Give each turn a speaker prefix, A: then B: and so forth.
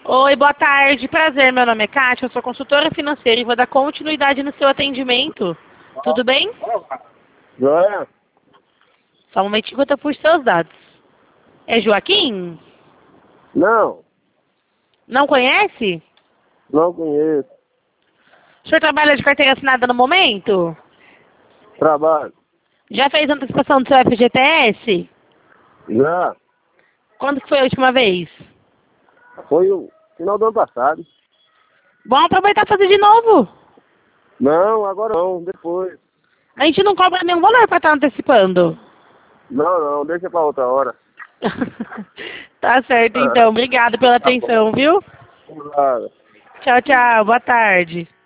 A: Oi, boa tarde. Prazer, meu nome é Kátia, eu sou consultora financeira e vou dar continuidade no seu atendimento. Tudo bem?
B: Joia?
A: Só um momentinho que eu tô por seus dados. É Joaquim?
B: Não,
A: Não conhece?
B: não conheço.
A: O senhor trabalha de carteira assinada no momento?
B: Trabalho.
A: Já fez antecipação do seu FGTS?
B: Já.
A: Quando que foi a última vez?
B: Foi o final do ano passado.
A: Vamos aproveitar e fazer de novo.
B: Não, agora não, depois.
A: A gente não cobra nenhum valor para estar antecipando.
B: Não, deixa pra outra hora.
A: Tá certo, então. Obrigada pela
B: Tá bom.
A: atenção, viu?
B: Claro.
A: Tchau, tchau. Boa tarde.